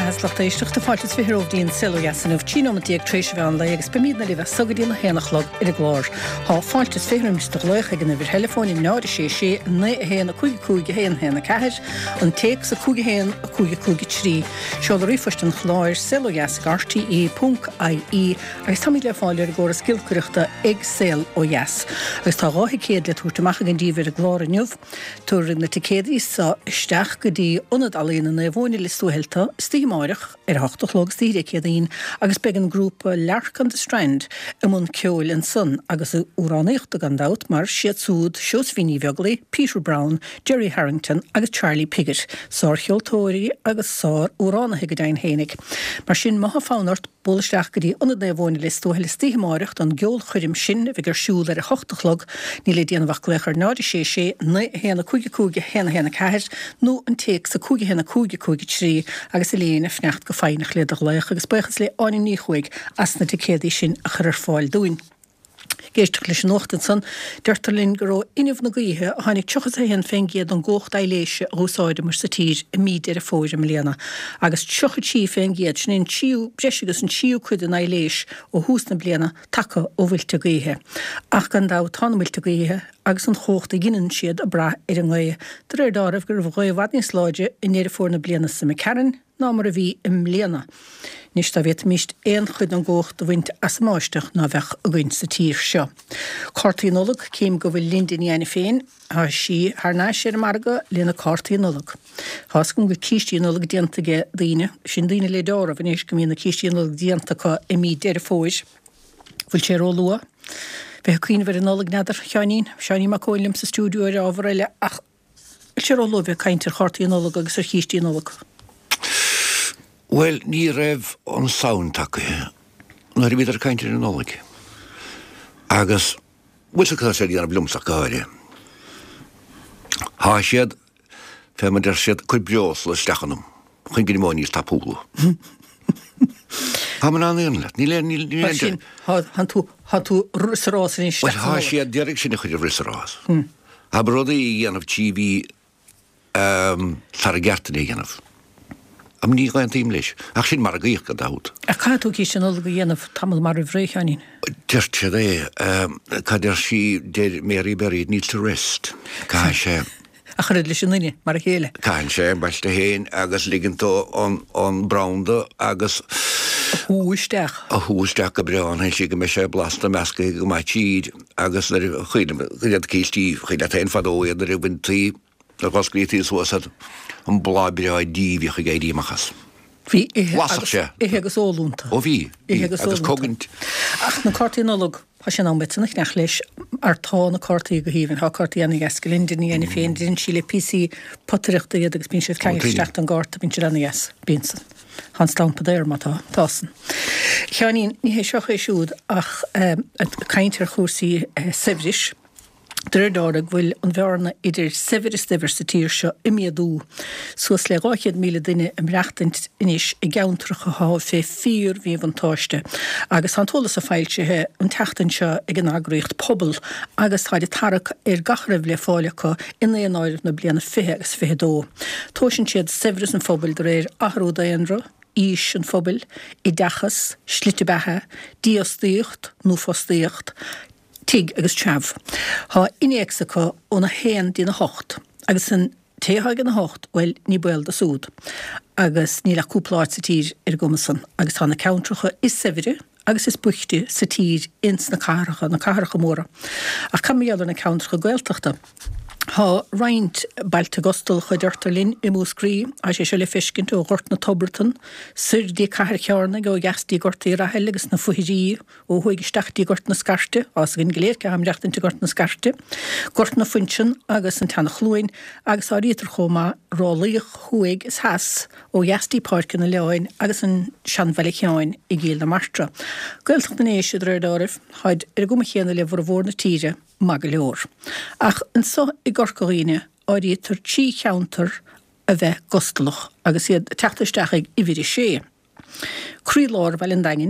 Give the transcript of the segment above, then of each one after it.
Haslach éisteach de fáilte firódín selojasan of Chinomatíag tréisbhean le agus bemíad na libh sogadína hénachlog ar a glár. Tá fáilte férimiste leich ag an bhir telefóní náda sé na héna cúige héna ceir an teag sa cúige trí. Seo le rifost an chláir selojas RTE.ie agus tá le fáil ar ggóra skillcuireachta ag sel ó jas. Agus tá ráthaí céad le túirteach an díomh ar a glár aniuh, túir na ticéadaí sa isteach go dtí ionad alína na bhóinni le stúhelta stímáireach ar 8 chlog stíre céadaín agus beag an grúpa Larkin de Strand am an ceol an sun agus úránaíochta gan dát mar siad súd Seosvíní Bheaglaí, Peter Brown, Jerry Harrington agus Charlie Piggott, sár cheoltóirí agus sár úránathe go dain hénig. Mar sin maithe fánart bólisteach go dtí ionad na bhóinni le stúhel stímáireacht an geol chuirim sin bhí gur siúil ar a 8 chlog ní le déanamhach léchar náda sé na héna cúige héna ceir nó an teag sa cúige trí agus i léana fneacht go féinach le a leich agus buchas le áin ní chuig as na ticéadaí sin a chur fáil dúin. Géisteach leis an nóchtan san, deirtarlinn go raibh inmh na gaotha a tháinig tuchas a hen féin géad an ggócht éiléise a úsáide mar sa tír i míad ar a fóir mléana. Agus tuchatí féin géad sin tíú breisigus an tíú chuid an éiléis ó hús na bliana take ó bhfuilte gaotha. Ach gan dá tána bhfuilte gaotha agus an chócht a gginan siad a bra ar an ghaotha. Dar dáibh gur bhghaibh ní sláide in éidir fór na bliana sa ceann ná mar a bhí im mléana. Nis tá bhéit míist éon chuid an ggócht a bhaint as máisteach ná bheith a ghaint sa tír seo. Cartaí nolag céim go bhfuil lindin dhéana féin, há si thná sé marga léna cartaí nolag. Tháscum go cíistí nolag dianta daine, sin daine le dára bhain éis go mína cíistí nolag dianta i mí deir fóis. Bhfuil sé rólua. Bheith cuoine bhar an nolag neidir seaní má cóillim sa stúdiú ar ábhar ach sé rólua bheith caiintear cartaí nolag agus ar cíistí nolag. Well, ní raibh an saoin take, nar i bhíidir caiintear an nolag. Agus, bhfuil sa sé díana blumsach gáire. Há siad, fe man der siad chuid breos le stechanum, chuin gini móí tapúla. Há man an éon le, ní le... Há tú rúsarás in stechanum? Well, há siad deireg sinna chuid rúsarás. Há broda í dhéanamh tíbí tar a gertan í dhéanamh. Am ní gáin tíim leis, ach sin mar a gaoch go dáut. A cá tú cí sin olga dhéanamh tamil mar a bhréichanin? Deir sé é, cá deir si deir Mary Berry needs to rest. Cá sé... A churid leis sinine, mar a chéile? Cá sé, baiste héin, agus ligantó an braunda, agus... A húisteach? A húisteach go breán, hen si go me sé blasta measca go mai tíd, agus chuiad cíistí, chuiad a tein fadóiad ar bhain tí, a gosglítí suasad, an blábreáid díomhíoch a gaidíachas. Bhí Wasach sé. Ihe agus ólúnta. Ó bhí, agus cogint. Ach na cartaí nolog, há sin an betsanach nech leis ar tá na cartaí go híhann, há cartaí anna gascalinn dini anna féin, din sí le PC potiriachta iad agus bín siad caiisteach an gáta bín siad anna gas, bínsan. Hans stampa déir má tásan. Cheanín, ní hé seoch é siúd ach caiintear chósaí sefris, Dúirdáireach bhfuil an bhearna idir severis sa tír seo imiadú. Suas le 8 míle duine am reachtant inis I gauntracha há fé 4 bhí vantáiste. Agus antólas a fáiltethe an teachtain seo ag an agraíocht pobl agus táide tarach gachrah le fáilecha ina an áirih na bliana 5 agus 5 Tósin siad severis an fphobal de réir ahrúda anra, ís an fphobal, I dachas, slitebethe, díostíocht, núfostíocht, Tig agus treaf. Há inéagsacha óna héan dína hocht, agus an téhaig an hocht bhfuil ní buil a súd, agus ní le cúpláid sa tír gomasan, agus tána countracha is severe, agus is buchte sa tír ins na caracha móra. Ach camiad na countracha gaeltachta. Há roint bailte gostal chu deirtarlinn I múscrí a sé se le fiscint ó ghort na Toberton, sirdí cahar cearna go gastíí gortaí rahel agus na fuhirí ó chuig stachtí gort na scarte, as gin geléir ce ham reachtainte gort na scarte, gort na funsin agus an tanna chluin, agus á rítar chomá rálaíoch chuig is has ó gastíí páircin na leáin agus an seanmhaile cheáin I géal na martra. Gaeltach na éisi dúirdáibh, haid ar goma chéanna le bhór na tíre, mag go leor. Ach an so I gorcoíine áítar tí cheantar a bheith gostalach agus iad teachtaisteach I bhíri sé. Crílár bhil an dangin,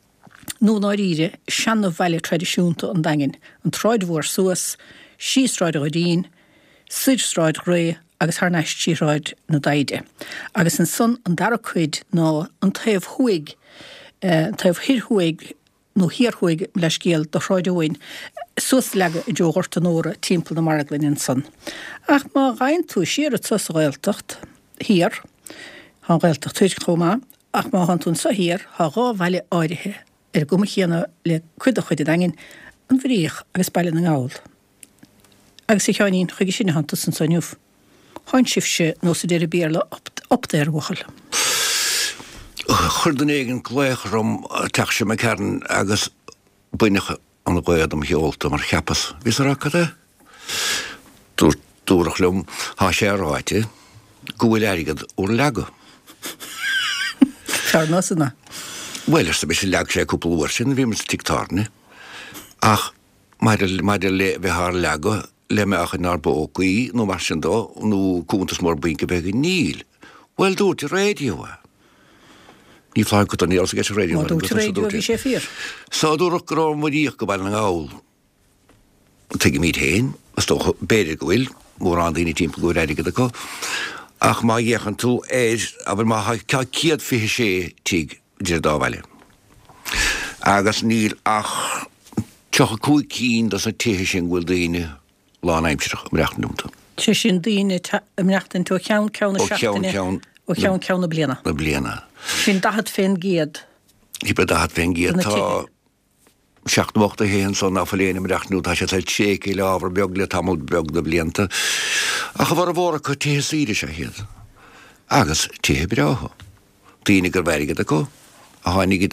nó áíre seanna bhile tradiisiúnta an dangin, an tráidmhór suas, síosráid a dín, sidstráid ré agus th neistíráid na daide. Agus an son an dara chuid ná an taobh chuig, taobh hirhuig nó hirhuig leis géal do ráidehhain, sus lega I dógart an óra timppla na marglinn in son. Ach má gain tú siar a tus gailtacht hir, há gailtacht tuid chomá, ach má han tún sa hir, há gá bhaile áirithe goma chéanna le cuid a chuid dangin an bhríoch agus bailin na gáil. Agus I cheáín chuige sinna hananta san sanniuh. Háin sifse nó sa déir béarla opdair wachal. Churdan éigen gléich rom teach se me cearn agus buinecha an gcuad am heolta mar cheapas. Vís ar acada? Dúrach lum há sé ráite, gúil airigad úr lega. Fear násanna? Well, ys ybys leg sé cwpl o'r sy'n fi mynd tictarni. Ach, mae'r le fe har lego, le me ach yn ar bog I, nhw marsin do, nhw cwntys mor bwyn gyfeg I nil. Wel, dŵr ti radio a. Ni fflag gwta ni, os ges radio. Dŵr ti radio fi sé fyr. So dŵr o'ch gro mwyd i'ch gyfael yn awl. Tegi myd hen, os doch berir gwyl, mwr and un I tîm gwyd edig gyda ko. Ach, mae iech yn tŵ aber mae cael ciad fi sé tig, Dyr dáhhaile. Agus níl ach teach cúig cín das a tithe sin bhfuil daoine lán aimseach mreachtanúmta. Te sin daoine mreachtan tú ceann na seachtaine ó ceann na bliana. Na bliana. Sin dahad féin géad. Ibe dahad féin géad tá seachtamachta héan son náfaléine mreachtanú tá sé tal tséci le ábhar beag le tamil beag na blianta. Ach bhar a bhóra chu tithe síide sé héad. Agus tithe breáha. Daoine gur bhairigad acu. A háinigid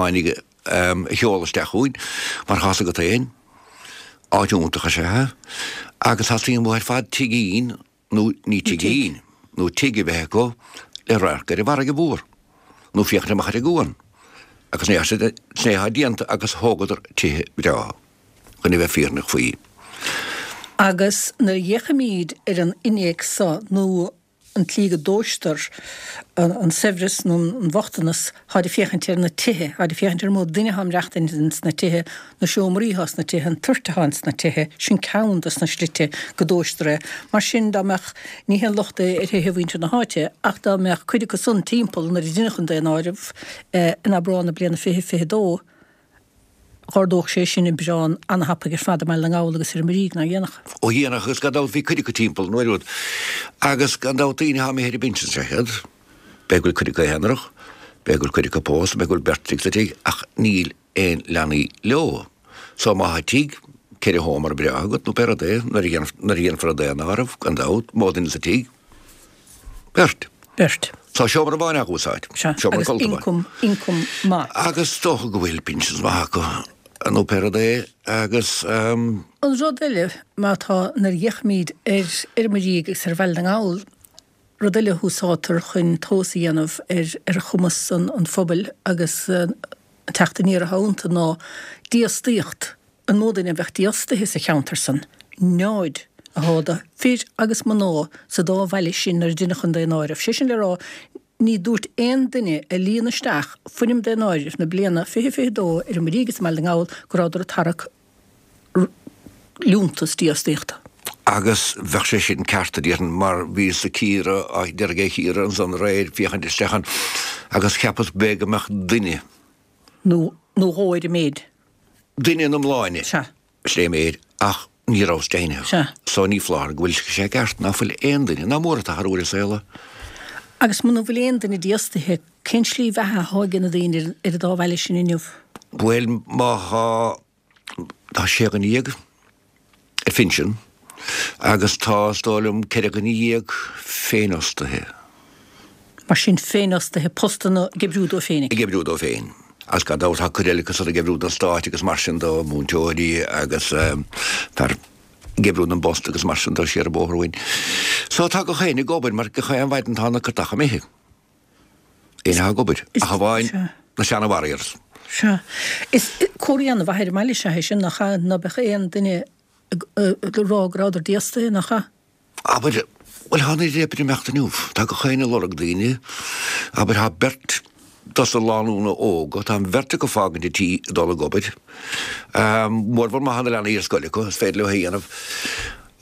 heolasteach úin, mar chasa go taon, áitiúntacha sé ha, agus hasíon bhhair fad tigín, nó ní tigín, nó tigi bheith go, le rargar I bhar go búr, nó fiachna machar I gúan, agus snéha dianta agus hógadar tithe breá, chun I bheith fíornach faoi. Agus na dhéchamíd an inéag sa nó an tlíga dóistar an Severus nó an Bhachtanas há I fiechantir na tithe, há I fiechantir mód duine ham reachtains na tithe, na seomríhas na tithe, an turtahans na tithe, sin caundas na slite go dóistere, mar sin dámeach ní hen lochta hehhainte na háite, ach dámeach chuide go sun timppel na dinechan da an áirih in abrána bliana fihe dó, Gordóch sé sin I Brán anhappa gur fada me le gálagus maríg na dhéanach. Ó dhéanach gus gadá bhí chuide go timppel nuirúd, agus gadá daoine ha mé héir bintin sé head, begul chuide go henrach, begul chuide go pós, begul bertig sa tig, ach níl ein leanaí leo. So má ha tig, ceir hómar breagat, nó per a dé, nar íon fra dé an áramh, gandát, módin sa tig, bert. So siomar a báin agúsáid. Agus income má. Agus toch go bhfuil pinchins má go. Nó per a dé, agus... An rodile má tá nar dhéchmíd maríg ag bhil an gáil, rodile húsátar chun tósa dhéanamh a chumas an phobal agus teachtaníar a hánta ná díostíocht an módaine bheith díostathe sa cheantarsan. Náid a háda fir agus man ná sa dá bhaile sin ar dinechan da an áirih. Sé sin le rá ní dúirt ein duine a líana steach funim da an áirih na bliana fihe dó ar marígus me an gáil gorádar a tarach lúntas díostíochta. Agus bheith sé sin certa dían mar bhí sa círa a dergé círa an son réir fiochan istechan agus cheapas bega meach duine. Nó hóir I méid. Duine an amláine. Slé méid ach ní rásteine. So ní flár bhfuil sé gert ná fuil ein duine ná mór a harúir séla. Agus man bhfuil ein duine díostathe cén slí bheitthe hágan na daoine ar a dábhaile sin inniuh. Bhfuil má tá sé an íag a finsin. Agus tá stálum ceir gan íag féinostathe. Mar sin féinostathe postana gebrúd ó féinnig. Gebrúd ó féin. As ga dát ha churélicas a gebrúd an stáit agus mar sin do múnteóí agus tar gebrúd an bost agus mar sin do sé a bóhrúin. So tá go chéine gobir mar go chéan bhaid an tána cartacha méhe. Éine ha gobir. A ha bháin na seanna warriors. Is cóíanna bhair meile se sin nach na becha éon duine rágráidir díasta nachcha? Aber, well, hann répir meachta núf. Tá go chéine lorag daine, aber ha bert das a lánúna óg, og tá verte go fágan í tí dóla gobir. Mór var ma hann leanna ír sskoliko, féidle og héanamh.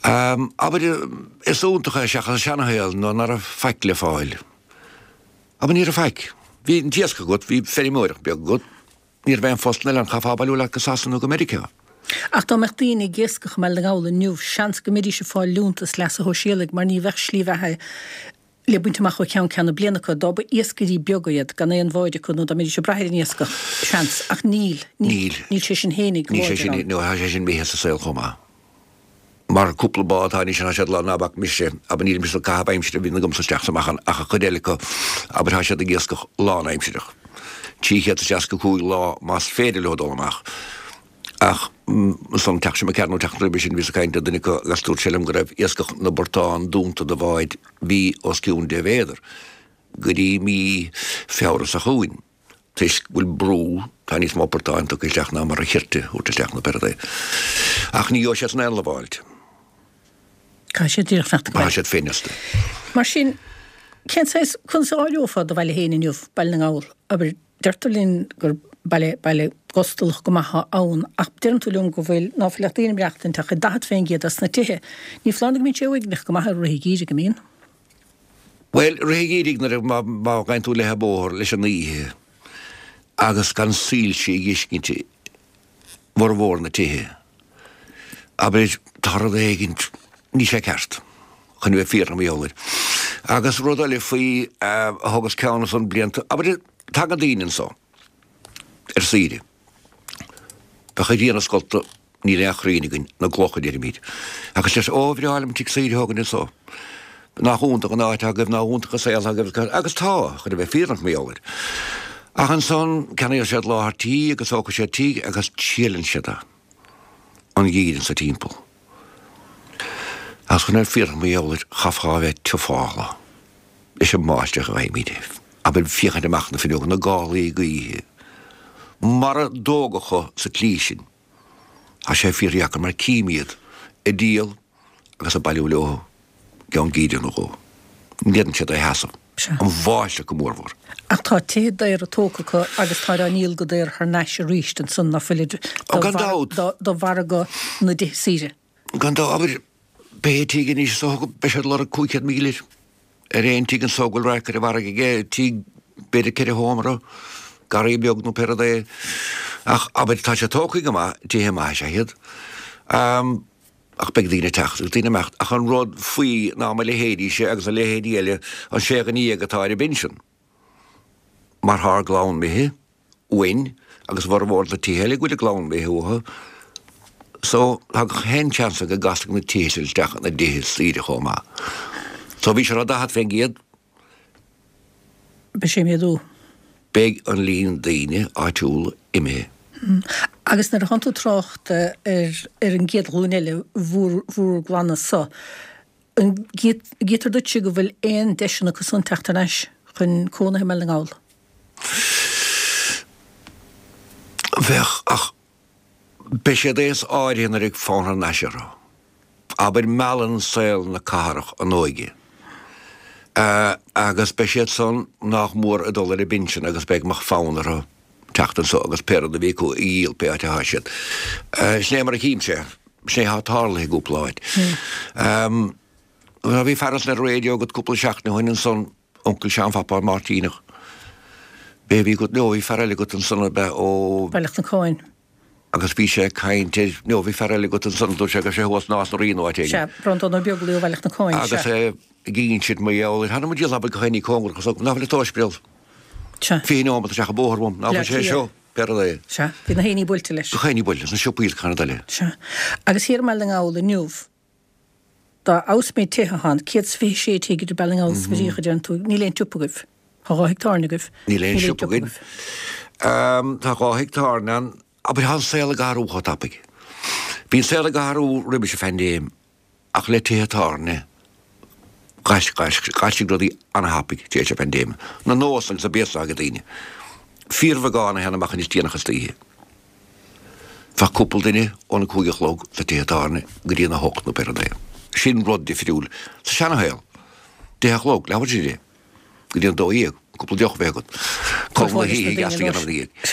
Aber es untucha seachas seanhail nó nar a feic le fáil. Aber ní a feic. Bhí an tíasca gut, bhí ferimóireach beag gut. Níor bhein fostna an chafabalú le go sasan ó America. Ach tá mecht daoine ggéascach me le gála nniuh seans go méidir se fáil lúntas leis a hóisialaigh mar ní bheith slíbhethe le buinteach chu ceann ceanna blianacha dá ba iascarí beagaiad gan éon bháide chun nó da méidir se brethir níoscach seans ach níl sé sin hénig Ní sé sin nó sé sin méhe sa saoil chomá. Mar cúpla bád haní sin se le nábach mise, aber níl mis cab aimsire bhí na gom sa steach amachchan a chudéalacha, aber ha sé a ggéascach lá aimsireach. Tíché a teasca cúig lá más féidir le dólamach. Ach, son teach sem cearnú teachna sin vis caiinte duna go gasúr selum go raibh iascach na bortáin dúnta do bháid bhí os ciún de bhéidir. Gurí mí feras a chuin. Teis bhfuil brú, tá níos má bortáin tu leach ná mar a chiirte út leach na perda. Ach ní sé an eile bháilt. Cá sé dtíach fecht. Má sé féiniste. Mar sin, cén sais chun sa áileofa do bhile héana inniuh bail na gáil, aber deirtalín gur baile gostalach go maitha ann, ach deirn tú leún go bhfuil ná fileachtaíon breachtain tá chu dahat féin géad as na tithe. Ní fláinnig mí teoigh go maitha ruigíide go mín? Well, ruigíide má gain tú lethe bór leis an níthe. Agus gan síl sé giscinnte vor bhór na tithe. Aber tar a dhéigint ní sé ceart. Chun bheith fír am íolir. Agus rudaile faoi thugus ceanna san blianta. Aber tá an daoinen só. Síide. Ba chu díana scolta ní leachrínigan na glocha déir míid. Agus leis óbhráilm tí síide thugan is só. Nach únta an áit a goibh ná únta go saoil agus tá chu bheith fír an méolir. Ach an son ceanna sé láthairtí agus ócha sé tí agus tíalann sé an gíidan sa timppel. As chun fír an méolir chafá bheith tuála. Is sem máisteach a bheith míideh. Aber fiochan amach na fiúgan na gálaí go ihe. Mar a dógacha sa clísin. A sé fíorheachar mar cíimiad i díal agus a bailú leo gan gíidir nó go. Nían sé é heasam. An bháiste go mórmhór. Ach tá té déir a tócacha agus tá a níl go déir th neis a ríist an sun na filiid do bhar go na síre. Gan dá aber bétígan is só beisiad le a 5 mílir. Réon tí an sógail raicir a bhar gé tí beidir ceir hómara. Garí beag nó perda ach aber tá sé tócaí go má títhe má sé hiad. Ach beg dína techt, dína mecht ach an rud faoi ná le héadí sé agus a lehéadí eile an sé an í agatá i binsin. Mar thar glán mithe, uin, agus bhar bhór le tíhéile go a glán mithe utha. So ha hen chance go gasach na tíisiil dechan na déhil slíide chomá. So bhí sé rá dahat féin géad. Be sé méadú. Beg an líon daine áitiúil imime. Agus nar hanú trocht ar an géad lúneile bhúr glána sa. Gétar dut si go bhfuil éon deisina go sun teachtanis chun cóna me an gáil. Bheith ach be sé déos áiríonar ag fána neisirá. Aber meallan saoil na carach an óige. Agus be sé son nach mór a dólar i binsin agus beag mach fánara teachtan so agus perad a bhíú íl pe a haisiad. Sné mar a chím sé, sné há tála go pláid. Bhí ferras na radio go cúpla seachna chuinn son onkel Sean Fapá Martínach. Bé bhí go nóí ferrile go an sanna be ó Bailach na cáin. agus bhí sé caiinte nó bhí ferrile go an sanú sé go sé hos nás na riáte. Se bronton ar beaglaú bailach na cáin. Agus gín siad mé áil, hanna díal ab go chéine congur chus ná le tóisbril. Fí ámata se bóthbm, ná sé seo perda. Se, hí na héí builte leis. Go chéine buil na siúpíil chuna le. Se. Agus hir me an ála nniuh. Tá ausméid tithe céad fé sé téidir belling ás bhícha den tú ní léon túpagah. Tá hectárnagah. Ní léon siúpagah. Tá hectárna, aber han séla garú hotapig. Bhín séla garú ribe se fendéim ach le tithe Gaisig rodí anhapig té se fendéim. Na nósan sa bésa a daine. 4 vagána hena machchan is tíanachas tíhe. Fa cúpul daine óna cúigech log le tithe go dtíana hocht nó perda. Sin rod di fiúil sa sena héil. Déach log, lehar sí dé. Go dtíana dó íag, cúpul deoch vegad. Kom na hí gastig an díag.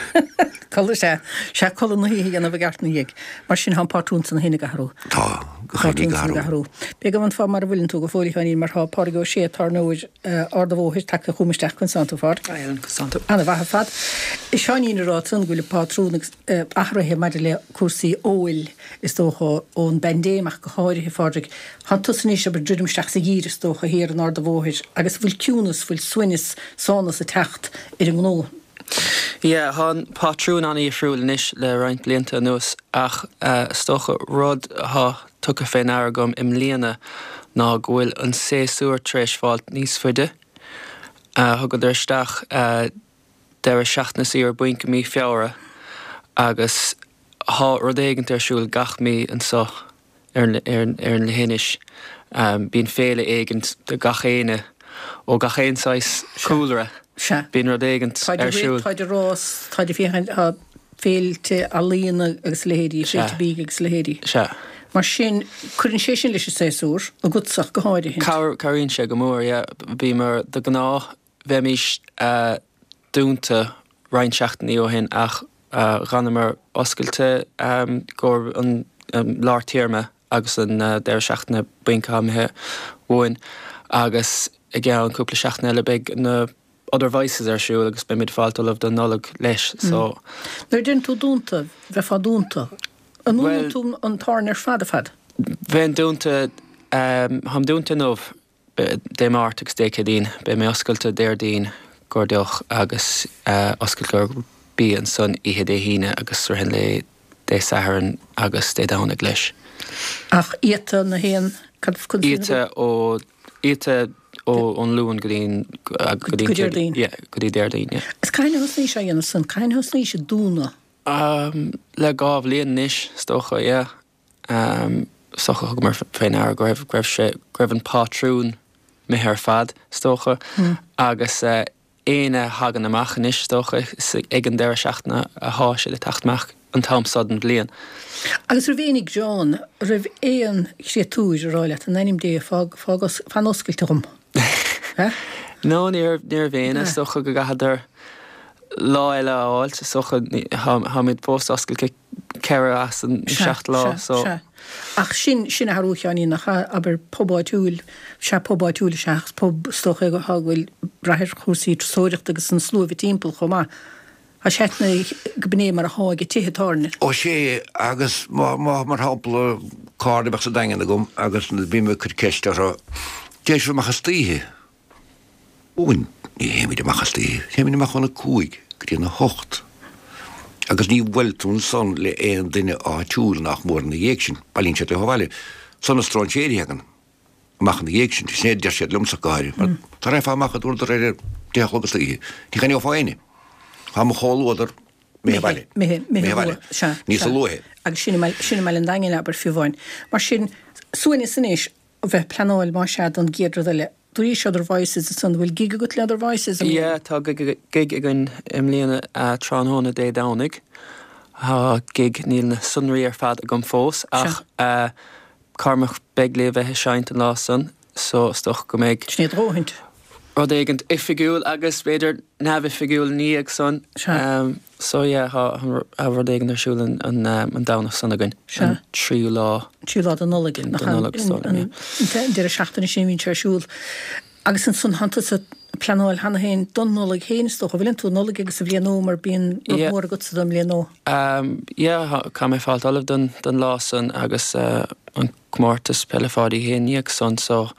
Collar sé colna hí anna bh gartna dhéag, mar sin hapáún san héna garú. Tá garú. Be go an fá mar bhfuiln tú go fólaí mar hápá go sé tar nóid orda bhóthir take chumisteach chun Santa fád. Anna bhathe fad. Is seanína rátan gohfuil pátrúna ahrathe maidir le cuasaí óil is tócha ón bendéach go háirithe fádraigh. Han tusaní se ber ddrimsteach sa gír is tócha hir an orda bhóthir, agus bhfuil cúnas bhfuil suinis sánas a techt ar an gnó. Ja, han patrún an í friúlanis le roiint blianta nuas ach stocha rud ha tucha féin agam im líana ná gohfuil an séúr tréisfáilt níos fuide. Thugad isteach deir seachna síar buinca mí feabhra agus há rud éigent arsúil gach mí an soch ar na héinis. Bín féle éigent de gachéine ó gachéináis coolra. Bín rud éigent arsúil. Táidir rás, táidir féilte a líana agus lehéirí, féilte bí agus lehéirí. Mar sin chuann sé sin leis séúr a gutach go háidir hin. Caríonn sé go mór, bí mar de gná bheimís dúnta reinseachtaí ó hin ach ranamar oscailte gur an láirtíirme agus an deir seachtainna buincamithe bhin agus i gceann an cúpla seachtainna eile beag na other voices arsúil agus be mid fáiltal of the nullag leis. So Nuair dinn tú dúnta, bheith fá dúnta. An núna tú an tarn ar fad a fad? Bhein dúnta, ham dúnta nómh dé mártagus décadín, be mé oscailte déirdín gordeoch agus oscailte bí an son ihe dé híine agus ruhin le dé saharan agus dé dánig leis. Ach íta na héan Íta ó an lúan godín Godéirdín. Godí déirdín. Is caine hosní sé dhéanamh san, caine hosní sé dúna? Le gábh líon níis stocha, socha go mar féin air greibh an pátrún mé ar fad stocha agus éine hagan amach níis stocha ag an deir seachna a háise le tachtach an tamsad an blian. Agus bhénig John, rih éon sé túis a ráile an enim dé fan oscailtum. No, níor bhéine socha go gahadar lá eile áil socha hamid post oscail ceire as an seacht lá. Ach sin a harúcheaní nach aber pobáitiúil se pobáitiúil seachs pob stocha go hahfuil brathir chósaí sóireacht agus an slúh timppel chomá. A sétna go bné mar a háige títhetarnir. Ó sé agus mar hapla cádaach sa dagan gom agus na bhíime chud ceiste déisir machchas títhe. Úin ní héimiide machchas títhe, héimiide machchana cúig go dtíana na hocht. Agus ní bhfuiltún son le éon duine áitiúil nach mór na dhéag sin, bailín sé le hábhaile, son na stráin séirí hagan. Mach na dhéag sin, sné deir sé lumsa gáir. Tá raibh machchad úr réidir déach agus títhe. Ní gan fáine. Ha mo cháúidir mé bhaile. Níos a luhe. Agus sinna meile an daine aber fiúháin. Mar sin suúine sanéis bheith planáil má sead an géadrile. Dúí se other voices san bhfuil gig go le other voices? Tá gig an im líana tránhóna dé dánig. Tá gig níl na sunraí ar fad a gom fós ach carmach beglé bheith seint an lásan so stoch go méid. Snéad róhaint. Rud éigent ifigúil agus beidir nefh figiúil ní ag son. So rud éigent arsúil an dánach san againn. Tríú lá. Tríú lá an nulagin. Deir a seachtainna sin vín arsúil. Agus an sun hananta sa planáil hana héin don nulag héinstoch, bhfuiln tú nulag agus a bhíanó mar bíon mór go sa dom léanó? Cá mé fáilt olah don lásan agus an cmórtas pelefádaí héanaíag son so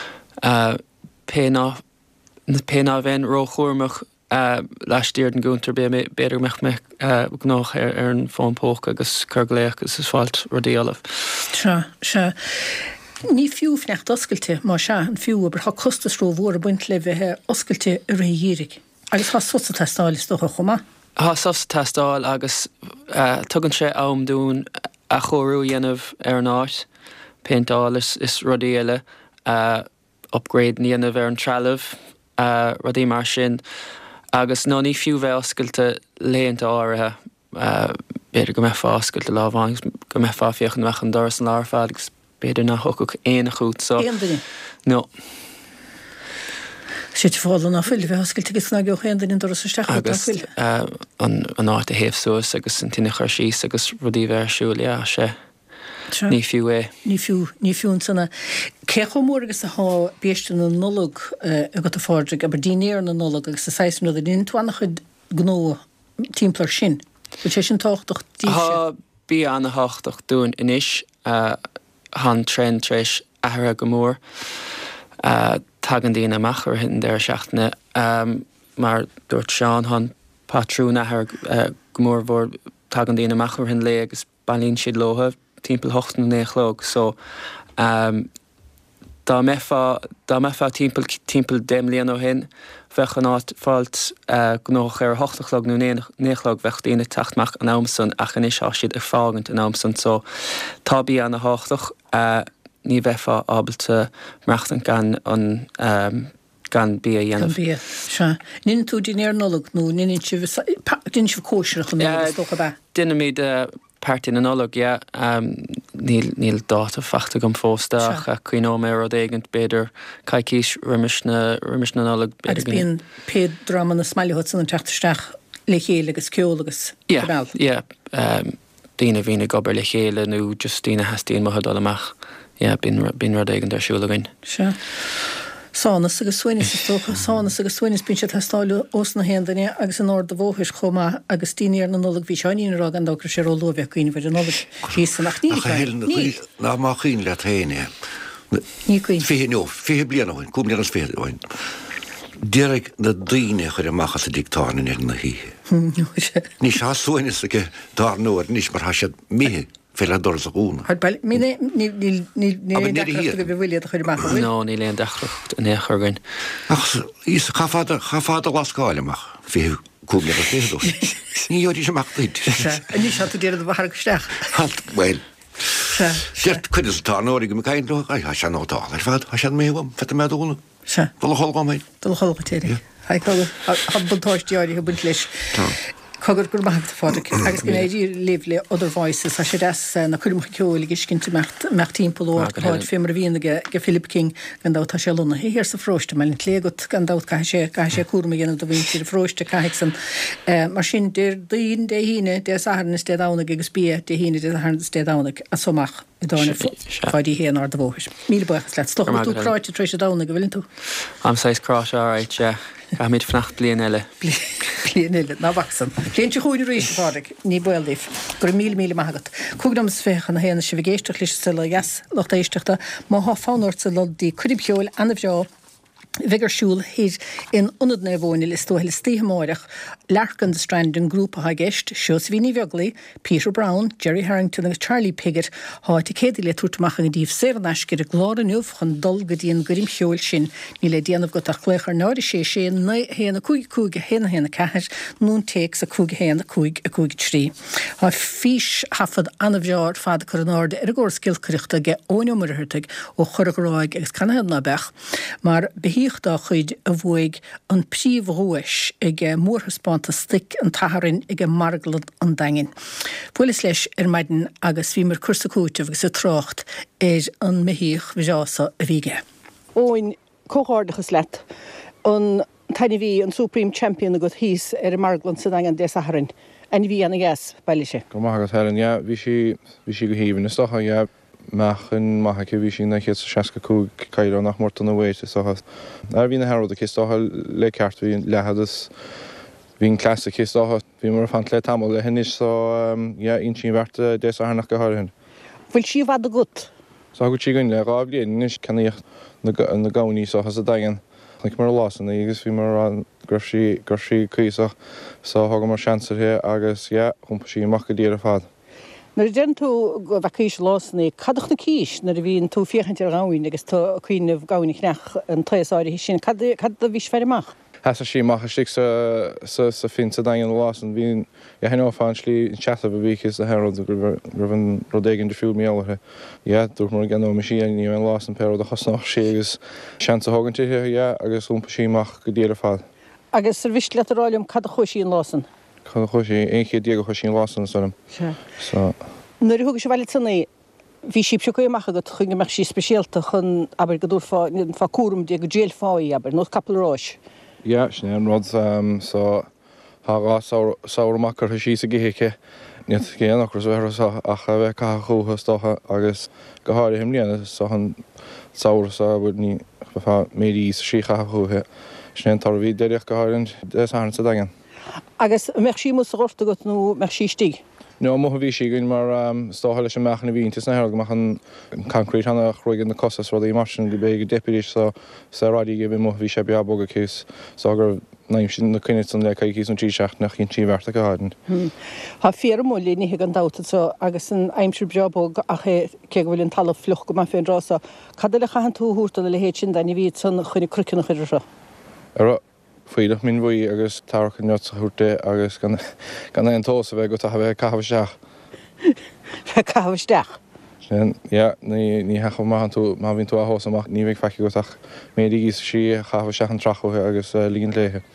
péná bhéin róchúrmach leistíir an gúntar beidir meach me gnách ar an fáinpóca agus curgléach agus is fáilt rodíalah. Se. Ní fiúfnecht oscailte má se an fiú aber ha costasró bhór a buint le bheitthe oscailte a rédhérig. Agus ha sosa testáil is docha chumá? Ha sosa testáil agus tugann sé am dún a chorú dhéanamh ar an áit. Péintáil is rodíile upgrade níanamh ar an trealamh rodí mar sin agus nó ní fiú bheith oscailte léonta áirithe beidir go mé fá oscailte lábhain go mé fá fiochan meach an doras an láir fad agus beidir na thucach éana chuút so no. sé fáil na fuil bheit hoscail tugus na go chéan in doras steach agus an áit a héamhsúas agus an tíine chuir síos agus rudí bhearsúil sé ní fiú é. Ní fiún sanna. Cecho mór agus a há béiste na nolog a go a fádraigh, aber dínéar na nolog agus a 6 nó dín tuanna chud gnó timpplair sin. Bu sé sin táchtach dí. Bí anna háchtach dún inis han tren treis ahra go mór tagan dína machar hin der seachna mar dúirt Seán han patrún ahar go mór bhór tagan dína machar hin lé agus bailín siad lótha timppel 8 so dá mefa timppel déimlíon ó hin fechan áit fáilt gnách 8 nó 9 bhecht daine tachtach an amsan achan is siad fágant an amsan so tábí anna háchtach ní bhefa ábalte meachtan gan bí a dhéanamh. Bí se. Nín tú dínéar nolog nó nín si cóisiach an stocha bheith. Duine míad páirtín an nolog, níl dáta fachta gom fósteach a cuió mé ó éigent beidir caicís rimis na nolog. Agus bíon péad drama na smailihot san an teachtarsteach le chéile agus ceolagus. Dína bhína gobar le chéile nó just dína heastíon mohad amach. Bín rud éigent arsúlagain. Se. Sánas agus suinis sánas agus suinis bín se testáú os na héandaine agus an áir de bhóthis chomá agus tííar na nolog bhí seáín rá an dogur sé róbheith cuoine bhar an nolog hísanach ní. ná má chuoin le héine. Ní cuoin. Fi blianahhain, cúmne an féhhain. Dírig na daine chuir amachchas a dictáin ar na hí. Ní se suinis go dá nóir níos mar has siad mé. Fel doras a gúna. Ní bhfuil a chuir bach. No, ní léon dechracht an échagain. Ach, ís chafáda glascáileach fi cúmne a féadú. Ní dí sem achtaid. Ní se tú déad a bhar gosteach. Well. Sirt chuidir tá nóí go caiin do a se nótá ar fad a se méham fe meúna. Se. Dul choáid. Dul chogatéir. Buntáisteáirí buint leis. Cogur gur maithta fáda agus gin éidir léble other voices a sé na chuirmcha ceolaí giscinnte mecht timppla áid fémar a bhíonige go Philip King gan dátá sé luna. Híar sa fróiste me légut gan dát sé cuama ghéanam do bhín tíir fróiste caiic mar sin déir daon dé híine dé aharna stéadánach agus bí dé híine dé aharna stéadánach a somach i dána fáidí héan ar do bhóis. Míle buchas le stocha tú chráite trééis dána go bhfuiln tú. Am 6 crá áid a míid fnacht blion eile. Blion eile ná bhasan. Léon se chuúidir rééis fádig ní buildíh gur mí maigat. Cúgdams féchan na héanana se bhgéisteach leis se le gas locht éisteachta má há fánirt sa lodí chuibheol anamhseo Vigarsúl hir in onadna bhóinil is tóhil stíhamáireach learcan de strand an grúpa ha geist, Seos Víní Bheaglaí, Peter Brown, Jerry Harrington agus Charlie Piggott háit cédi le túrtamach an díomh sér a glóra nuh chun dul go dtíon gurim cheol sin ní le déanamh go a chléchar náir sé na héanana cúige héna ceir nún téic sa cúige héanana cúige trí. Tá fís hafad anamhheár fada chu an áde ar a ggóir scilcuriachta ge óneommarthirteag ó choragráig agus canhead na bech, mar híochtá chuid a bhuaig an príomhróis ag mórthaspáanta stic an taharin ag marglad an dangin. Fuilis leis maidin agus bhí mar cursa cúte agus a trácht an mihíoch bhíása a bhíige. Óin cóárdachas leit an taine bhí an Supreme Champion a go híos marglad sa dangin dé saharin. An bhí anna gas bailile sé. Go mágad herin, bhí si go híomhann is stocha, Machan maithacha bhí sin na chéad sa 6 caiile nach mórt an bhhéite sochas. Ar bhí na heróda chistácha le ceart bhí lehadas hín clása chistácha bhí mar fan le tamil le hinis so in sin bhharta dé airnach go háirhin. Bhfuil si bhd a gut? Tá go tí goin le rábblion níos ceíocht na gáí sochas a dagan. Like mar lásan agus bhí mar an gur sí cuiach so thugam mar seansarthe agus chumpa sí amach go dtíar a fad. Nar den tú go bhacíis lásna cadach na cíis nar bhíon tú fiochantar gáin agus tá chuoineh gáinnig neach an taáirí sin cad a bhís ferimach. Heasa sí macha si sa fin sa dain lásan bhíon hen fáin slí in chat a bhíchas a herald gur an rodéigen de fiú méalathe. Dúir mar gan me sí ní an lásan pe a chosnach sé agus sean a hagantithe agus úmpa síach go ddíar a fád. Agus sa bhís leráilm cad a chuisí an lásan. Chu chuisí éché dé go chuisín lásan sanm. Nuair thug se bhile sanna Bhí si se goach agat chuine meach sí speisialta chun aber goú fá cuam de go déal fáí aber nó capráis. Ja, sné an rud so hárá saoachchar sí a gihéice net géan nachgus ach a bheith cha chuúchastocha agus go háir himlíana so an saoras a bud ní méí sícha chuúthe sné tar bhí déireach go háirn hána sa dagan. Agus meach sí mu orta go nó me sítí. No mo bhí si gon mar stáile sem mechna bhíntas na heach an concrete anna chuigen na cosas rud í mar sin go bé go depéis sa radí go bh mo bhí sé beabog a cús so gur naim sin na cuine san le caiís an tíseach nach chin tíhharta go háden. Tá fé mólí ní an dáta agus an aimimsú beabog a ce bhfuil an tal fluch go féin rása. Cad le chaan túúta le héit sin daine bhí san chuine crucinna chuidir se. Fuideach min bhuaí agus tácha neot a thuúrta agus gan an tósa bheith go a bheith cahabhaisteach. Bheith cahabhaisteach? ní hecha má tú má bhín tú a hósamach ní bhéh feici goach méí sí chahabhaisteach an trachothe agus líon léthe.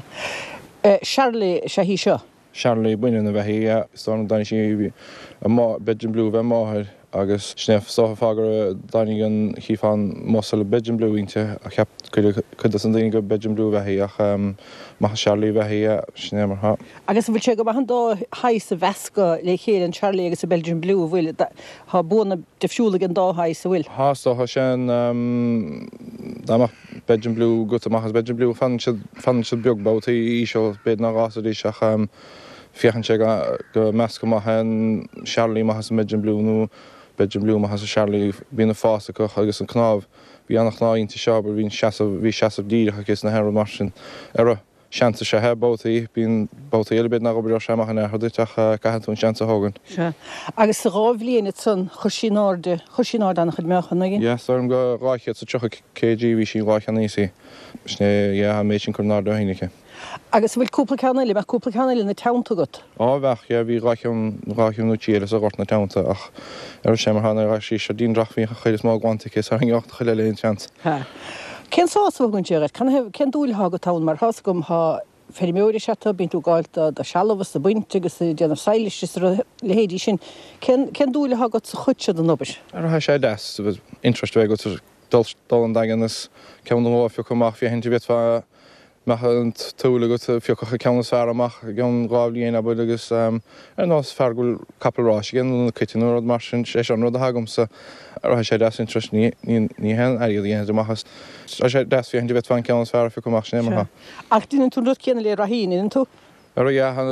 Charlie se hí seo? Charlie buine na bheithí stána daine sí bedin blú bheith máthir agus snéf sofa fágur daine an chiáán mosal bedin blúinte a cheap chud an daine go bedin blú bheithí ach maitha Charlie bheithí snémar ha. Agus bhfuil sé go bhan dó hais a bheca le chéad an Charlie agus a Belgian blú bhfuil há buna defisiúla an dáhais a bhfuil. Hástácha sin dáach bedin blú go amachchas bedin blú fan si beagbáta í seo bed na rásadí seach fiochan sé go meas go maithe Charlie maithas an bedin blúnú bedin blú maithas a Charlie bína fása go agus an cnáb bhí annach náonnta seabar bhí seaamh díireach agus na heir mar sin ar seansa se hebátaí bíon báta eile bed na gobar semach an chuirteach caihanún seansa hágan. Agus sa rábhlíonna san chusínáde annach chud meachan na gin? Yes, orm go ráiche sa tucha KG bhí sin ráich an níosí sné méid sin chun náda haineice. Agus bhfuil cúpla ceannaile me cúpla ceannaile na teanta got? Bheith bhí ráithimnú tíile a gort na teanta ach ar sé mar hána sí sé dín drachhí chuidir má ghaintice sa ocht chuile léon chant. Cén sása bhgann tíir, cén dúiltha go tán mar has gom há ferméorí seta bín tú gáilta de sealahas a buinte agus déanamh saoilis le héadí sin. Cén dúiltha go sa chuite an nubis? Ar sé des bh interest bheith go dul an dagannas cean nó fiú chumach fi henú bit an túla go fiocha ceannas fear amach gan gáblíon a bud agus ar nás fergúil caprás gin na cuitinú mar sin sé an rud a hagamm sa ar sé des interest ní hen a dhéana amachchas sé des fi henú bit fan ceannas fear fiú chumach sin martha. Ach duine tú rud céanna le rahíín tú? Ar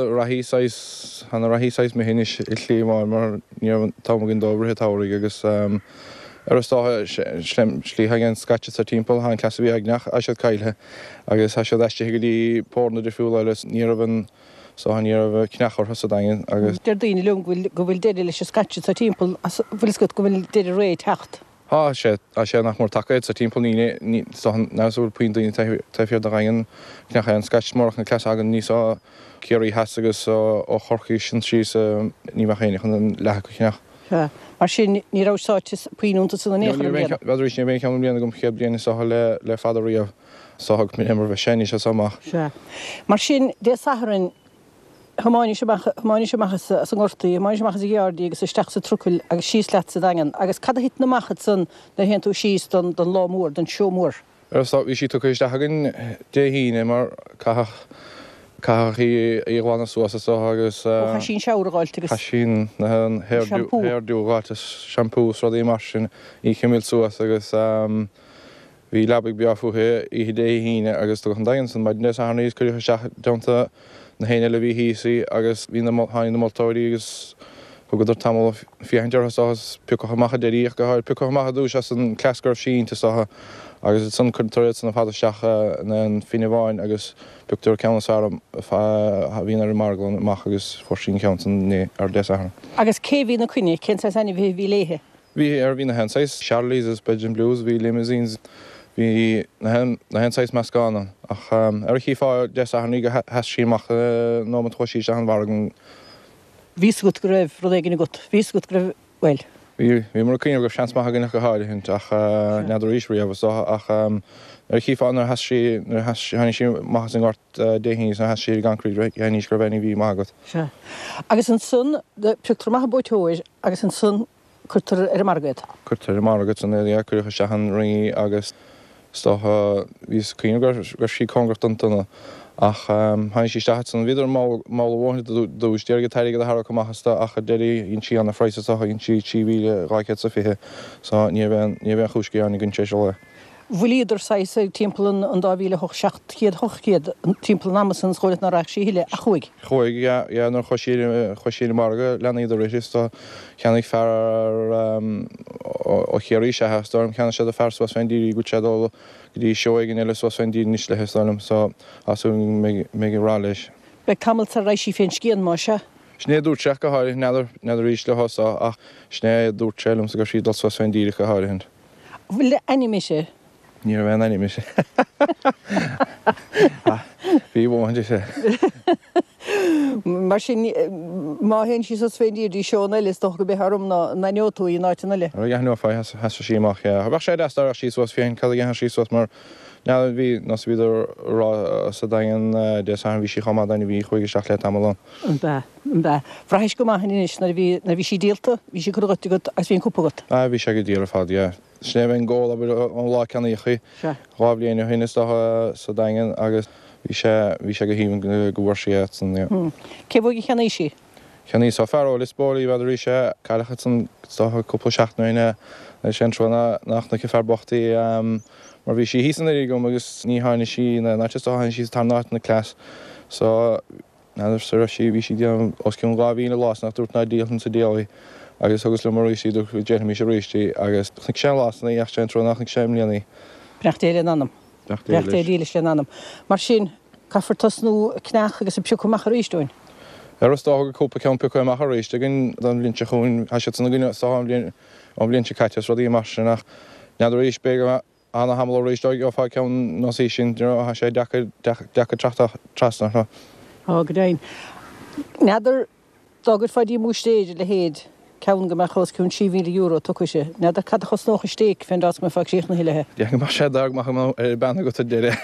hanna rahíáis mé hinis i llí mar ní táginn dóbrethe táirí agus ar státhe slíthe an scate sa timppla há clasí agnach a se caiile agus he se deiste go dtí pórna de fiúlaile níarhan níarh cnechar sa dain agus. Deir daoine lung go bhfuil déidir leis scate sa timppla bhfuil go go bhfuil déidir ré techt. Há sé nach mór takeid sa timppla ní náúil puintaí taifir a rain cnecha an scatmórach na clas agan níosá céirí heas agus ó chorchaí sin sí ní chéine chun an lethe go cneach. Mar sin ní rásáis puínúnta sanna néchar. Beidir sé mé ceam blianana gom chéab blianana sa le fadaríomh sáthg mé imar bheith séní se samach. Mar sin dé saharann Hamáine semachchas san gortaí, máin semachchas ggéardí agus isteach sa trucail agus síos leat sa dagan, agus cad hit na machchad san na hen tú síos don lámór, don seomór. Bhí sí tucha iste hagan dé híine mar Caí íhána suasa agus sin seáilte sin hairúátas shampús rud é mar sin í chimil suas agus bhí lebig beafúthe i dé híine agus do an dagan san maid nes a níos chuir deanta na héine le bhí híí agus hí hain na moltóirí agus chugur tam fihantearchas puchaach déíoch go háir puchaach dú se an clascar sínta satha agus san chuir san na fadasteach na finháin agus Dr. Ceannasáram hín ar marglan amach agus forsín ceantan ní ar desan. Agus cé hí na cuine cén sanna bhí léthe? Bhí ar bhí na hensáis Charlies is Belgian Blues, bhí limousines, bhí na hensáis meascána ach ar chiá desanní go heas síach nó thuí an bhargan. Ví go raibh rudéigen go ví go raibh well. Bhí mar cíine go seansmaach gannach go háirint ach neidir ríomh ach ar chiáin ar haní sí maithas an gart déhíí na heí gangríí níos gur bhéna bhí mágad. Agus an sun de puchttarach buitóir agus an sun chutar margad. Chutar margad san chucha sehan ringi agus stocha vís cíine gur sí congracht antana ach hain sí stahat san viidir má bhhaine dús dearga taige a Harach amachchasta ach déirí on sí anna freisa sacha on sí tíhíle ráice sa fithe sa ní bheith chúsci anna gunn le. Bhfuilíidir saise timpplain an 2007 timpplain Amazon scoilt na raach sí hiile a chuig. Chuig nar choisiile marga lena idir réiste cheannig fear ó chéirí se heastarm cheanna sé a fers was fendíí go sedal dí seoigin eile was fendí níos le heastarm so asú mé rá leis. Be camel tar rééis sí féin cían má se? Sné dúrteach go háir neidir ríis le hosa ach sné dúrtselum sa gur sí dal was fendíí go háirhin. Bhfuil animé sé? Ní bheith anim sé. Bhí bhhainte sé. Mar sin má hen sí féindíir dí seóna is do go betharm na neotú í náitina le. Gheanú fá has síach. Bh sé dear sí was féin cad ghe sí mar na bhí nas bhíidir rá sa dagan de san bhí sí chomá daine bhí chuige seach le tamán. Be. Frahéis go maithis na bhí sí díalta, bhí sí chugatte go as bhíon cúpagat. Bhí sé go díal fád, Sné bhíon ggóil an lá cenaíochaí ráblíonú hinine sa dagan agus bhí sé go híhann go bhhar sé san. Cé bhg cheanna sí? Cheanní sa fearó lisbóí bheidir sé caiilecha san cúpla seaachnaine sin trna nachna go fearbachtaí mar bhí sí hísan gom agus ní hána sí na háin sí tar náit na clás so nadidir sa sí bhí si os cin gáhína lás nach dúirt na díaln sa déalaí agus agus le marí sí dú déimi sé rééistí agus nig sé lásna eachtain tro nach sem líanaí. Breachtéile anam. Breachtéile le anam. Mar sin caafar tasnú cneach agus an peúach rééisúin. Ar tá cúpa cepa chuach rééis gin don blinte chuún he na gine an blinte caiite rodí mar nach neidir rééis be anna hamil rééisiste á fá cean nó sin sé decha trasna. Á go dain. Neidir dagad fáidí mústéidir le héad ceann go meachchos cún €7,000 tucha sé. Neidir cad chus nócha stéic fan dás me fá síochna hiilethe. Deach mar sé dag mar benna go deire.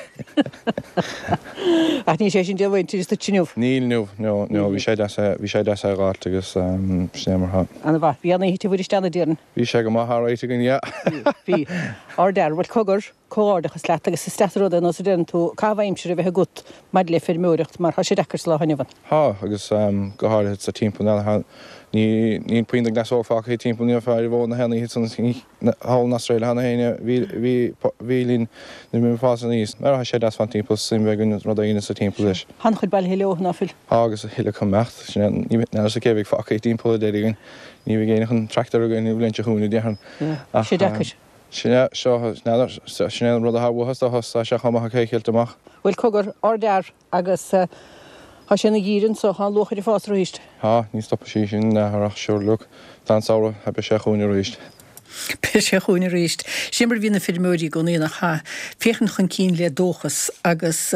Ach ní sé sin dehain tí tinúh. Níl bhí sé ráit agus snémartha. Anna bh bhí anna hí bhfuidir stena déan. Bhí sé go máthráite gan Bhí á deir bhfuil cogur cóárdachas le agus sa steróda nó den tú cáhhaimseir a bheith gut maid le firmúirecht mar sé dechar le hainehhan. Tá agus goáir sa timppla ní puinte glasófach timppla fear bhna hena hí há nasréile hena héine bhílín na mú fá níos. Mar sé fan timppla sin bheitún rodíine sa timppla leis. Han chuid bail heoch náfuil. Agus a hiile chumecht ní sa céh fa timppla déigen ní bh géine an tractar a ní blinte chuúna déhan. sé dechar. Sinné sinné rud a hahas a hosá se chaach chéchéilt amach. Bhfuil cogur ordear agus há sinna gírann so há lochar i fás réist. Tá, ní stoppa sí sin arach siúrluk tá saora heb sé chuúna réist. Pe sé chuúna réist. Simmar hína firmúí go íana cha féchan chun cín le dóchas agus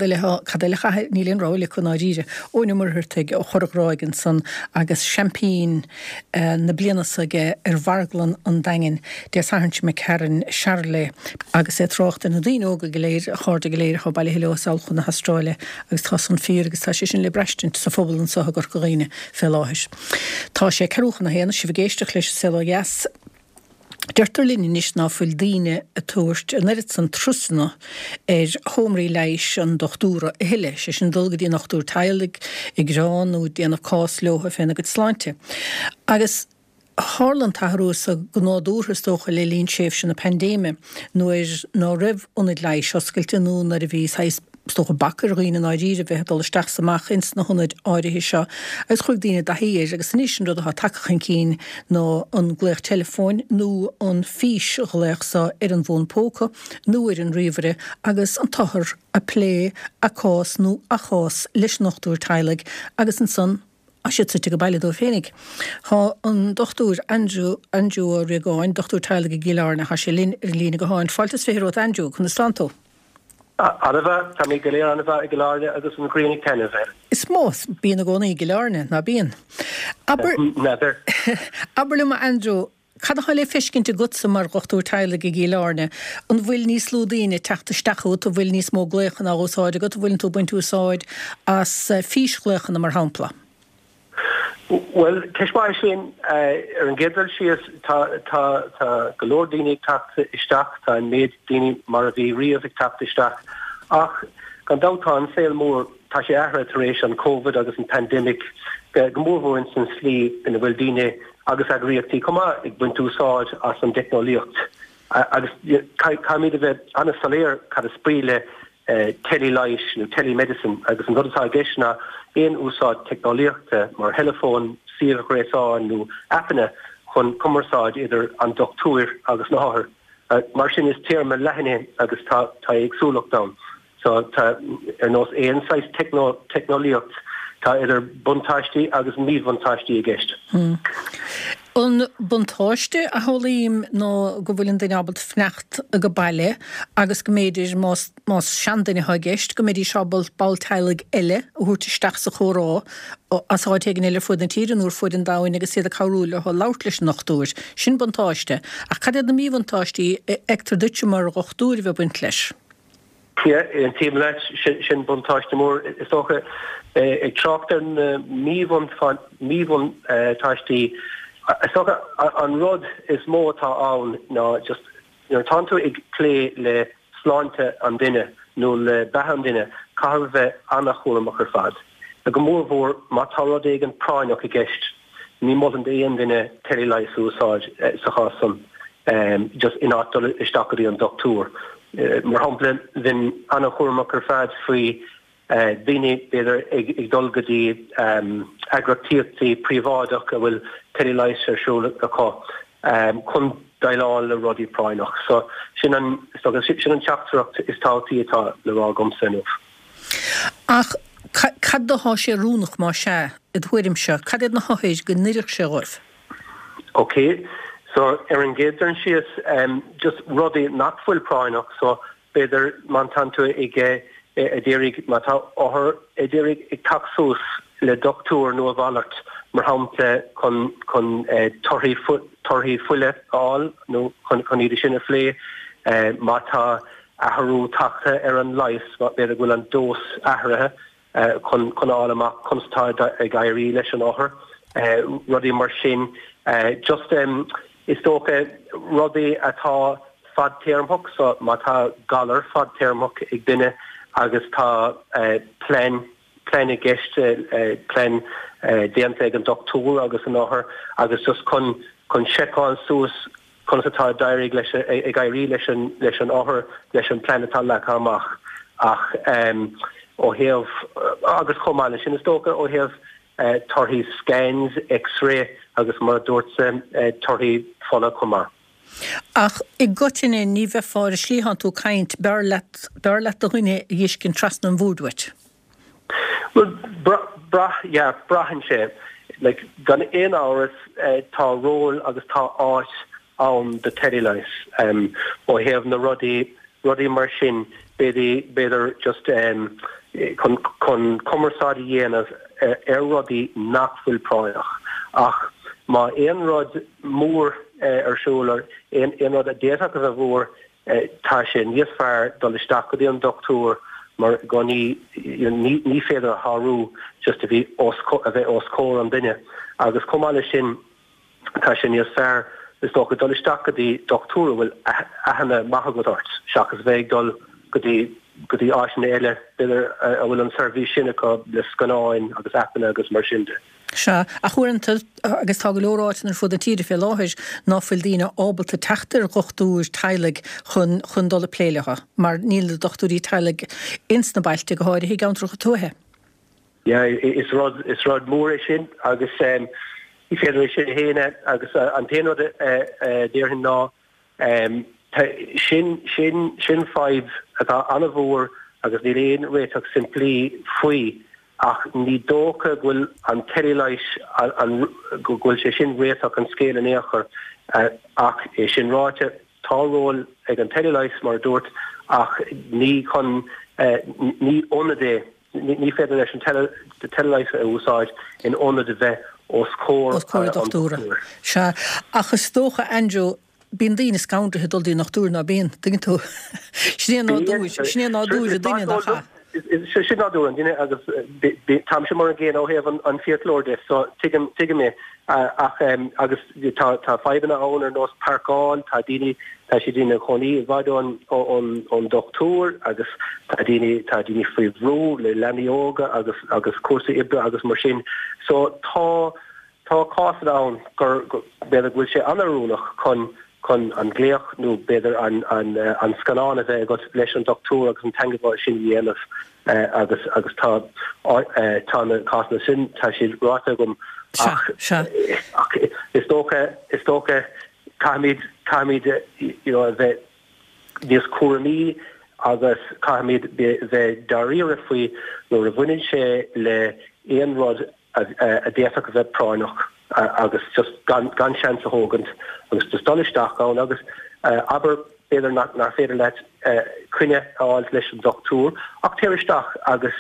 cadcha nílíon ráile chun áíre ónummarthirteigh ó chorahráigen san agus champín na blianaige bharglan an dain de sahant me cean Charle agus é trocht na dtíóga goléir cháda goléir chu bailile heáilchan na Austrráile agus tá san fí agus tá sé sin le breistint sa fóbalan sa gur goghine fé láthis. Tá sé ceúchan na héana si bhgéisteach leis se Deirtar lína níos ná fuil daine a tuairt an irid san trusna hómraí leis an dochtúra a hiile sé sin dulga dí nachtúr tailig i grán ó déanamh cás leotha féna go sláinte. Agus Harlan tahrú sa gnáúthas tócha le líon séh sin na pandéime nó ná raibh onid leis oscailte nó na a bhí stocha bakar roioine áíre bheith dul isteach samach ins na hunid áirithe seo. Agus chuig daine dahéir agus níos sin rud a takechan cín nó an gléich telefóin nó an fís gléich sa ar an bhón póca nó ar an riomhre agus an táthar a plé a cás nó a chás leis nachtúr tailig agus an san a si go bailile fénig. Tá an dochtúr Andrew a rigáin dochtúr tailige gilarna ha sé lína go háin fáiltas férót Andrew chun na slantó. Anfa tá mé go léir anfa ag láne agus an crínig tennis. Is mós bína gcóna ag láne na bíon. Aber le Andrew, cad le fiscinnte gutsa mar gochtú teile go gí láne, an bhfuil níos slúdaine teachta staút a bhfuil níos mó gléchan á úsáide go bhfuil tú buint úsáid as físgléchan mar hampla. Well, Kishmar Shin, an Gedel Shias, ta galore Dini tact istach, ta made Dini Maravi Riavik tact istach. Ach, Gandautan sail more Tashi Ahra COVID, agus an pandemic, Gamur, for instance, Lee in the Wildine, agus agriacti, Koma, ik went to Saj, as some technoliot. Agus, Kami de Anna Saler, Kadasprile, telelight, telemedicine, agus an Godasai Geshna, een úsá technoliaachta mar telefoon siar gréá nó appana chun cumarsáid idir an doctúir agus náthir. Mar sin is tíirme lehanine agus tá agsúlaach dam. So tá nós éonáis technoliacht tá idir buntáistí agus míbhuntáistí a gceist. An buntáiste a holaím nó go bhfuiln daine abal fnecht a go bailile agus go méidir más seandaine ha gceist go méidir seabal balteilig eile a thuirtaisteach sa chórá as háid tegan eile fud an tíran úr fud an dáin agus siad a cabhrúla ha láirt leis nachtúir sin buntáiste a cadiad na míbhuntáistí ectar duite mar a gochtúir bheith buint leis. Ja, in team leis sin buntáiste mór is tócha ag trácht an míbhuntáistí an rud is mó tá ann ná just tanto ag clé le sláinte an duine nó le behan duine car bheith annach chulamach ar fad. A go mór bhór má tá rud ag an práineach a gceist ní mod an éon duine teleláis úsáid sa chásam just ináttal isteachí an doctúr. Mar hampla bhín annach chulamach ar fad faoi Dini beidir ag dulgadí agrachtíochtaí príomhádach a bhfuil teleláis ar siúla aá chun daileáil le rudí práineach. So sin an teachtarach is tátaí atá le rá gomsanmh. Ach cad do há sé rúnach má se i dhuirim se, cad iad na háhéis go nireach sé ghorf? Okay, so an géidir sias just rudí nachfuil práineach, so beidir man tanto ag Edérig mata or Edérig ag taxús le doctúr nó a bhallart mar hampla chun torthaí fuile áil nó chun idir sinna phlé mata aharú tachta ar an lais beidir bhfuil an dós ahrathe chun áil amach chunstá a gairí leis an áthair rudí mar sin just is tócha rudí atá fad téarmach so mata galar fad téarmach ag duine agus tá plan a gceist plan déanta ag an doctúr agus an áthair agus just chun seicáil sús chun atá dairí leis ag gairí leis an áthair leis an plan atá le amach ach ó thaobh agus chomáile sin is tócha ó thaobh torthaí scans x-ray agus mar dúirtsa torthaí fola chumá. Ach I gotinine ní bheith fáir slíhan tú caint bear let a chuine dhiiscin trasna an bhúdwait. Well, brahan sé. Like, gan éon áras tá ról agus tá áit an de teleláis ó thaobh na rudí mar sin beidir just chun cumarsáidí dhéanamh ar rudí nachfuil práineach ach má éon rud mór arsúlar éon rud a déach a bhór tá sin níos fearr dul isteach go dtí an doctúr mar go ní féidir tharú just a bheith oscóir an duine agus cumáile sin tá sin níos fearr is dó go dul isteach go dtí doctúr bhfuil ahanana maithe go dort seachas bheith dul go dtí áisina eile beidir a bhfuil an serví sinna go le scanáin agus apana agus mar sinnte. Se a chuanta agus tá go leoráitin ar fud an tíidir fé láthir ná fuil dína ábalta teachtar gochtúir teilig chun dul pléilecha, mar níl dochtúí teilig insna bailte go háir hí gantrocha túthe. Ja, is rod mór sin agus I féidir sin héine agus an téanú déirhin ná sin fáib atá anna bhór agus ní réon réiteach simplí faoi ach ní dócha bhfuil an teleláis bhfuil sé sin réiteach an scéal an éachar ach é sin ráite táról ag an teleláis mar dúirt ach ní ónadé ní féidir leis an teleláis a úsáid in ónadé bheith ó scóir doctúra. Se achas tócha Andrew bín daoine scountathe dul dí nachtúr na bíon, dingin tú sné ná dúis a daine nach cha. si náúan duine agus tam sem mar géan ó heh an fiortlóde, so tuige mé ach agus tá febanna ón ar nós parkáil tá daine tá sé dine choní bhd an doctor agus tá daine faoihrú le leníoga agus cuasa ibre agus mar sin, so tá cása an gur beidir bhfuil sé anarúnach chun an gléoch nó beidir an scanán a bheith go leis an doctor agus an tangabá sin dhéanamh agus tá na cána sin tá si ráta gom ach is tócha caiimid a bheith níos cuairní agus caiimid bheith daríire faoi nó a bhaineann sé le éon rud a défach a bheith práineach agus just gan sean a hógant agus just dolisteach an agus aber beidir nach féidir leit cuine áil leis an doctor ach téiristeach agus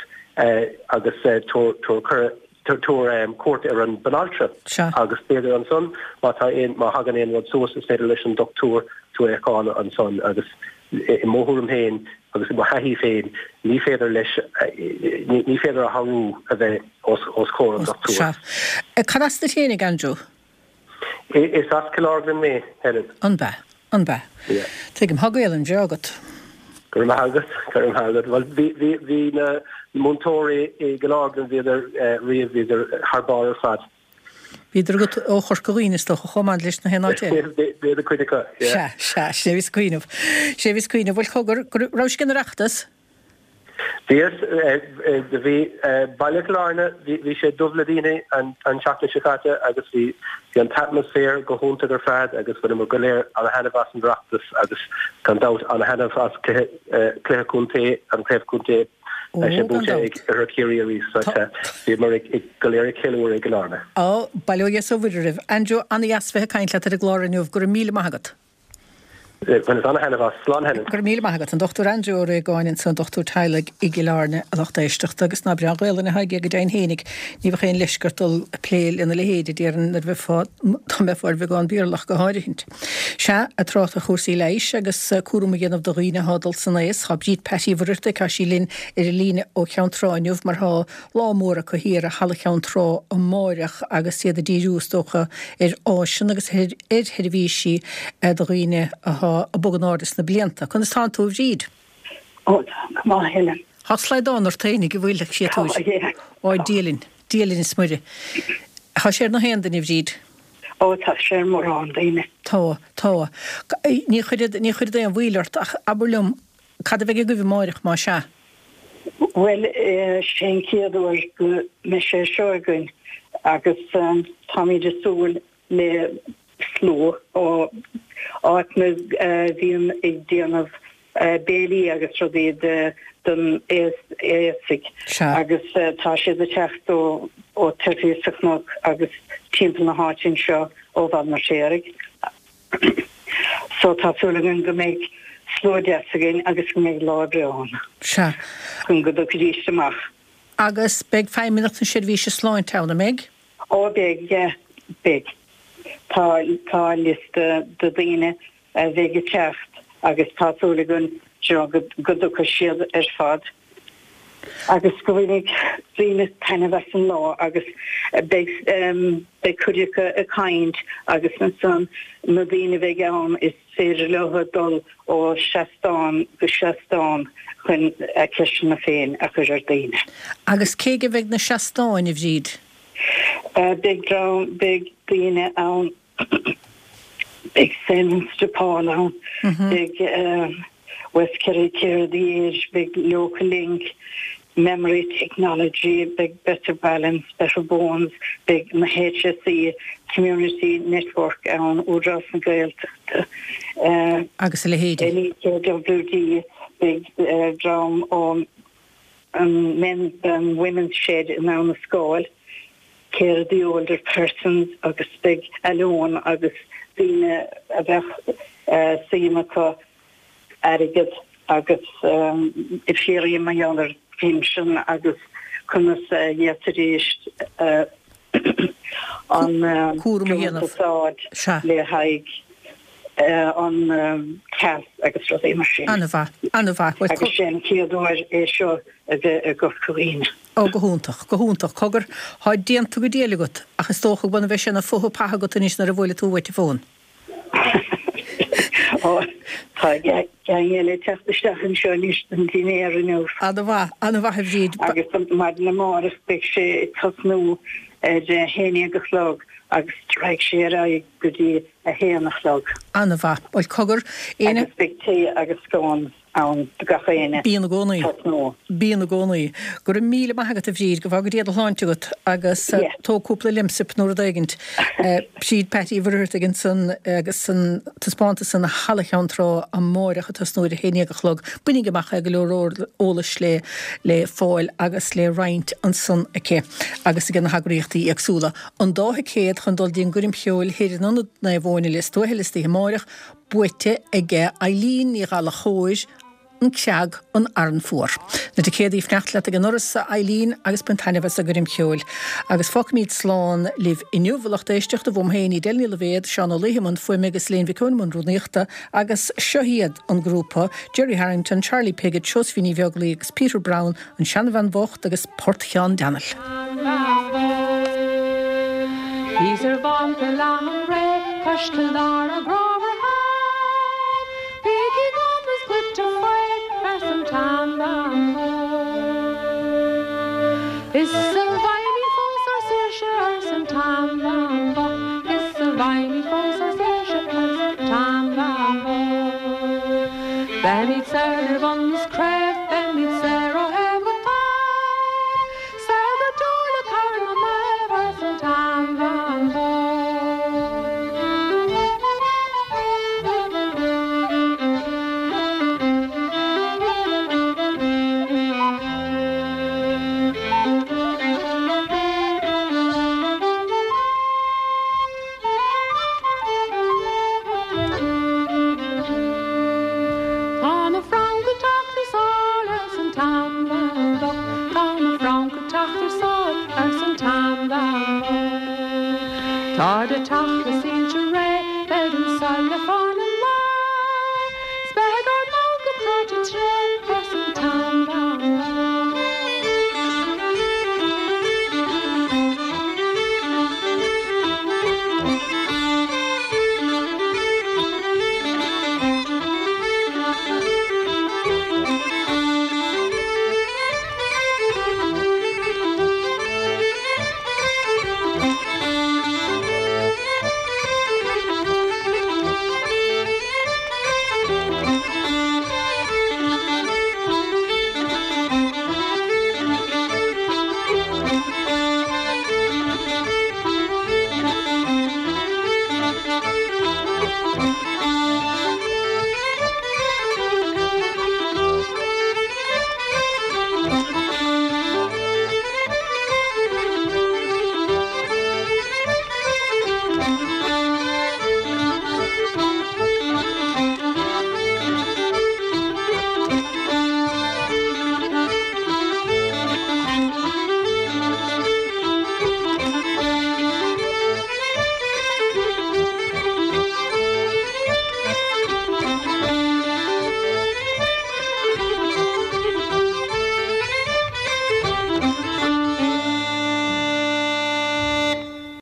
túr cuat ar an banaltre agus beidir an son má hagan éon rud soas is féidir leis an doctor tú eána an son agus I móthúm héin agus I hahí féin ní féidir leis ní féidir a harú a bheith os cór an doctor. Cadasta ténig Andrew? Is as Killargan mé Helen. An ba. Tuigim hagail an deagat. Gur hagat. Well hí na Montori I Killargan viidir riamh viidir harbar fad. Bíidir go ó chorcaíiste go chomáid leis na henáte. Beidir cuiidecha. sé bhís cuioineh bhfuil chugur rás cin reachtas? Bhíos bhí bailachláne bhí sé dubladíine an seachna siáte agus bhí an atmosfér go húnta gur fad agus bfu mar goléir an henah as an reachtas agus gan dat an henah as cléirúnté an cléifúnté sé búte ar curií bhí mar ag goléir ceúir ag gláne. Ó, bailóige so bhuiidirh. Andrew an asfethe caiintle ar a glóirniuh gur 1,000 magat. When it's on a hand of us, Slán Hennin. Gur 1,000 magat an Dr. Andrew ó gáin san Dr. Teilig I Gilárne a éisteach agus na breaghil in haige go dain hénig ní bh chéin leisgartal a pléil ina le héidir déan ar bheith fád tá bheith fáil bheith gáin bíorlach go háirithint. Se a tráth a chósaí leis agus cuairm géanamh do riine hádal san éis cha bríd petí bhirta cá sí linn ar a líne ó cheantráinniuh mar há lámóra go hir a hala cheantrá ó máireach agus siad a díústócha ar áisian agus hirhísí do riine a boganádis na blianta. Chun is tá tú bhríd? Ó, má Helen. Hat sleidánar tainnig go bhfuilach sé túis. Ó, díalinn smuide. Tá sé na héandan I bhríd? Ó, tá sé mór an daine. Tá. Ní chuir é an bhhuilart ach aburlum cad a bheith go bhí máireach má se? Well, sé céadúir go me sé seogain agus tá mí de súil le sló ó áitna bhíon ag déanamh béilí agus rodéad don éasig agus tá sé a techt ó tuíoach agus timp na háin seo ó bhd mar sérig. So tásúlagan go méid slódeasagin agus go méid lábreán. Se. Chun go ríisteach. Agus beg 5 minút an siad bhí se sláin tena méid? Ó beg, beg. Tá liste de daine bheige techt agus tásúlagan go ducha siad ar fad. Agus go bhfuinnig daine taine bheits an lá agus beg chuideacha a caint agus na san na daine bheith ann is féidir letha dul ó 16 go 16 chun ceisina na féin a chur ar daine. Agus cé go bheith na 16 I bhríd? Big daine ann big Sainsbury Paul ann big West Kerry Care of the Age, big Local Link, Memory Technology, big Better Balance, Better Bones, big HSE Community Network ann Údras na Gaeltachta. Agus le héidir. NEKWD, big drum on men and women's shed in the school. Care the older persons agus big alone agus dine a bheith síimecha agad agus if séri ma annar pension agus kunnas jeteréist an Cúrma dhéanamh. le haig an cas agus ru é mar sin. Anna agus sin céadúir é seo a go choín. ó gohúntaach cogur há déanta go déalagat achas tócha buna bheith sinna futh pathagat níos na a bhile túhaiti fón. Tá le testaisteachchan seo níos an dinéir nó. Anna bha bhríd agus mar le máras be sé tasnú de héine agachlog agus treig sé ra go dtí a héanachlog. Anna bha bhil cogur agus be té agus scáin an gachéine. Bíana gcónaí gur a míle maigad a bhríd go bhag go déad a háintegat agus tóúpla limsip nóair daigint siad petí bhirtha gin san agus san taspáanta san na halachanrá a móirecha tasnúir a héine agachlog bunig goach go leróir ólas le fáil agus le roint an san aice agus i gin na hagraíochtaí agsúla an dátha céad chun dul díon gurim cheol héidir an na bhóinna le tóheiletí móireach buite ige Eileen í gála chóis an ceag an aran fuór. Na de céad í fnecht le an noras a Eileen agus pentanibh a gurim cheol. Agus foc míid sláán libh inniuhalacht éisteach a bhmhéin í delní le bhéad seán ó léhamon foioi megus léon bhicúnmon rúnéachta agus seohiad an grúpa Jerry Harrington, Charlie Piggott, Josephine Bheoglí agus Peter Brown an Sean Van Vocht agus Port Chean Daniel. These are van the long red, push to Lara Grover High. Piggy Bob was put to fight for some time bambo. Is the vimy false or sure some time bambo? Is the vimy false or sure some time bambo? Then it's Sarah Bun's craft, then it's Sarah Heaven Pie. Sarah Dora Carla Mara some time bambo. Tá de tachas